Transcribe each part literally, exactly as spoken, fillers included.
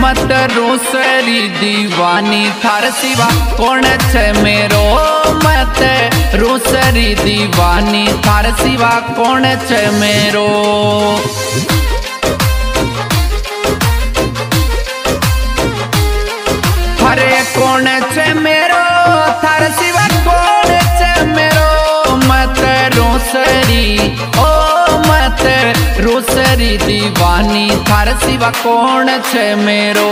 मत रोसरी दीवानी थार सिवा कौन छे मेरो। मत रोसरी दीवानी थार सिवा कौन छे मेरो। हरे कौन छे मेरो थार सिवा कौन छे मेरो। मत रोसरी ओ मत रोसरी दीवानी थार सिवा कौन छे मेरो।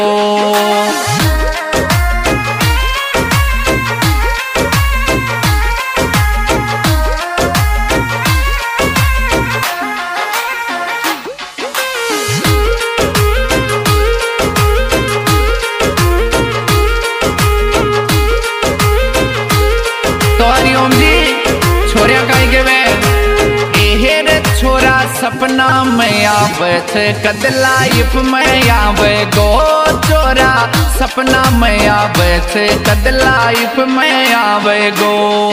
छोरिया कहीं के वे एहेर छोरा सपना में आवे छे कद लाइफ में आवे गो। छोरा सपना में आवे छे कद लाइफ में आवे गो।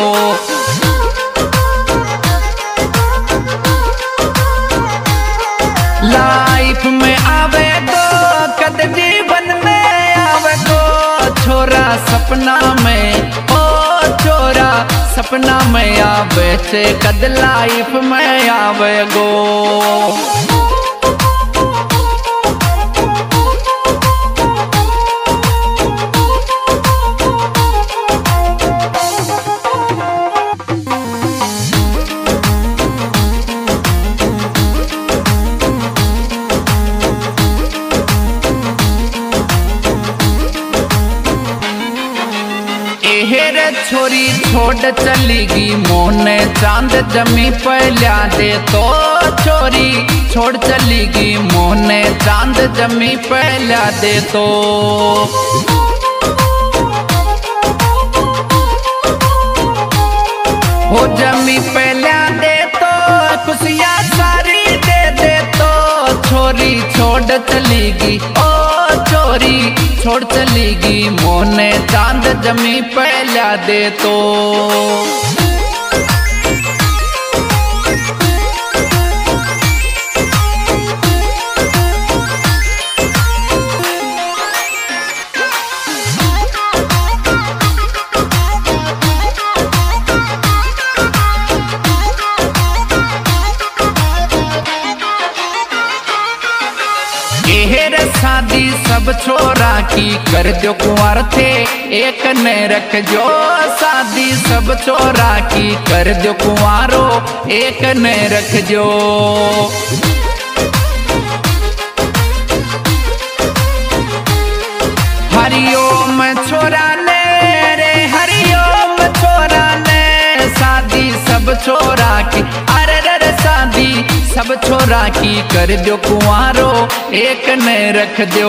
लाइफ में आवे गो कद जीवन में आवे गो। छोरा सपना में ओ छोरा सपना में आवे छे कद लाइफ में आवे गो। हेर छोरी छोड़ चलीगी मोने चांद जमी पहला दे तो। छोरी छोड़ चलीगी मोने चांद जमी पहला दे तो। हो जमी पहला दे तो खुशियाँ सारी दे दे तो। छोरी छोड़ चलीगी ओ छोरी छोड़ चलीगी मोने चांद जमी पहला दे तो। हेर शादी सब छोरा की कर दो कुंवर थे एक ने रख जो। शादी सब छोरा की कर दो कुंवारो एक ने रख जो। हरिओम छोरा ने रे हरिओम छोरा ने। शादी सब छोरा की अरे रे शादी सब छोरा की कर दो कुंवारो एक ने रख दो।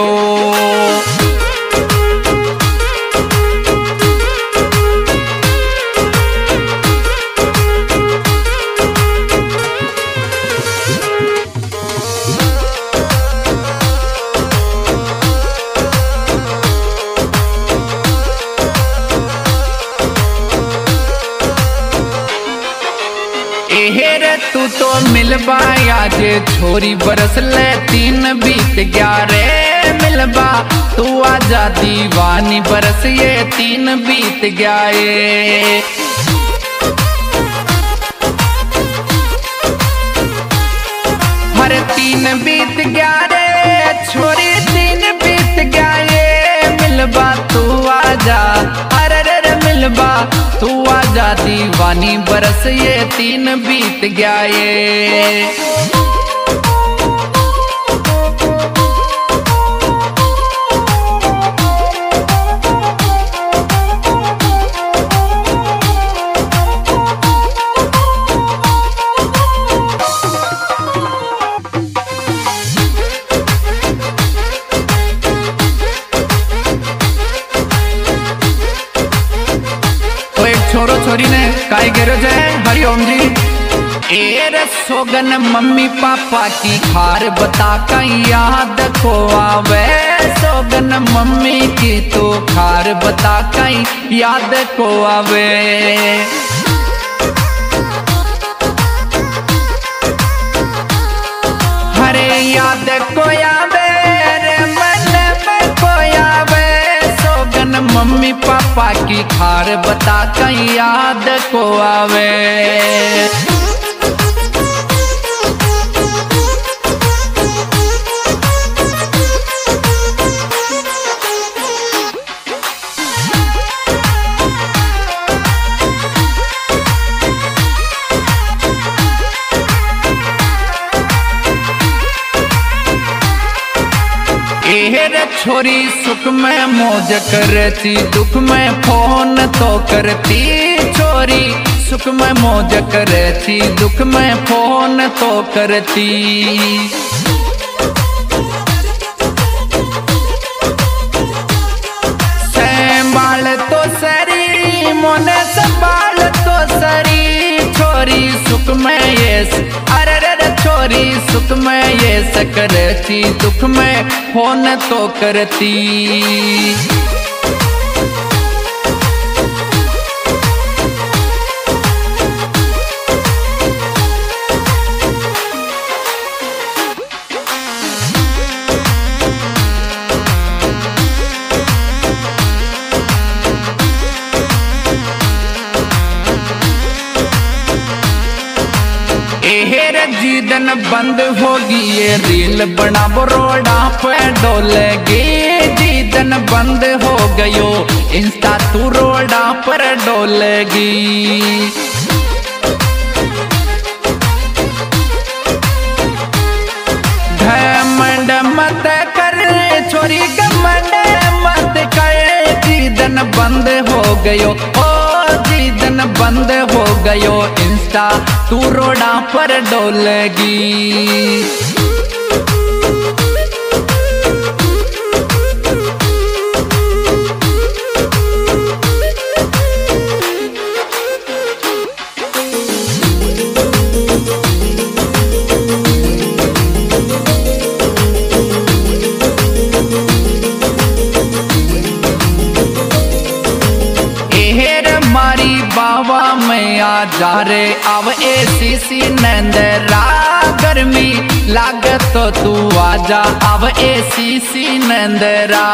हेर तू तो मिलबा आज छोरी बरस ले तीन बीत गया रे। मिलबा तू आजा दीवानी बरस ये तीन बीत गया ये। हर तीन बीत गया रे छोरी तीन बीत गया ये। मिलबा तू आजा अरे रे मिलबा तू आजा दीवानी बरस ये तीन बीत गया ये। छोरो छोरी ने काई गिरो जाए हरिओम जी। एर सोगन मम्मी पापा की खार बता कहीं याद को आवे। सोगन मम्मी की तो खार बता कहीं याद को आवे। हरे याद को आवे रे मन में को मम्मी पापा की खार बता कहीं याद को आवे। रे छोरी सुख में मौज करती, दुख में फोन तो करती। छोरी सुख में मौज करती, दुख में फोन तो करती। संभाल तो सरी मोने संभाल तो सरी। छोरी सुख में ये अरे रे छोरी सुख में ये सकरती, दुख में फोन तो करती। जीदन बंद होगी ये रील बना बरोड़ा पे डोलेगी। जीदन बंद हो गयो इंस्टा तू रोड़ा पर डोलेगी। घमंड मत कर छोरी घमंड मत कर। जीदन बंद हो गयो ओ जीदन बंद हो गयो इंस्टा तू रोड़ा पर डोलेगी। में आ जा रे अब एसी सी नंदरा। गर्मी लागे तो तू आजा अब एसी सी नंदरा।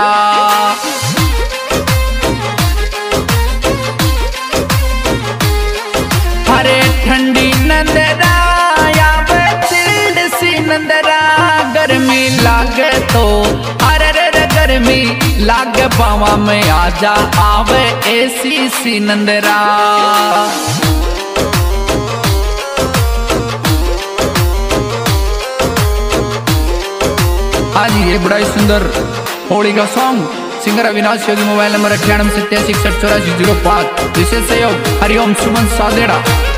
अरे ठंडी नंदरा या चिल्ड सी नंदरा। गर्मी लागे तो अरे रे गर्मी लागे पावा में आजा आवे एसी सी नंदरा। आज ये बड़ा ही सुंदर होली का song singer Avinash Yogi. Mobile number अठानवे सत्तासी इकसठ चौरासी जीरो पाँच। विशेष सहयोग हरिओम सुमन सादेड़ा।